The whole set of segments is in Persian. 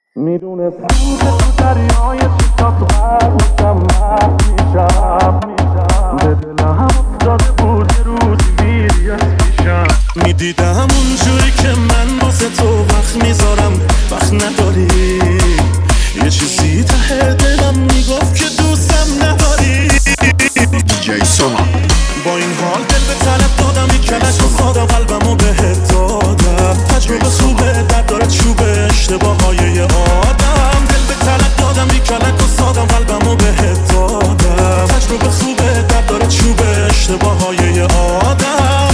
میدونستم که تو دریای چشات غرق میشم محو میشم به دلم افتاده بود یه روزی میری از پیشم میدیدم اونجوری که من واسه تو وقت میذارم وقت نداری یه چیزی ته دلم میگفت که دوستم نداری دیجی سوما با این حال دل به طلب دادم یک کلک و سادم قلبمو بهت دادم تجربه خوبه درد داره چوبه اشتباه های آدم دل به طلب دادم یک کلک و سادم قلبمو بهت دادم تجربه خوبه درد داره چوبه اشتباه های آدم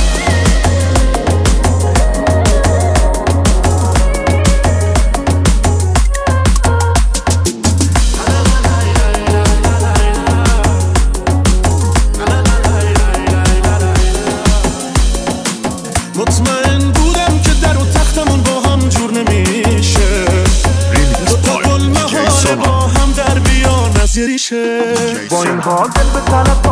مطمئن بودم که در و تختمون با هم جور نمیشه دوتا قلمه ها با هم در بیان از یه ریشه با این حال دل به طلب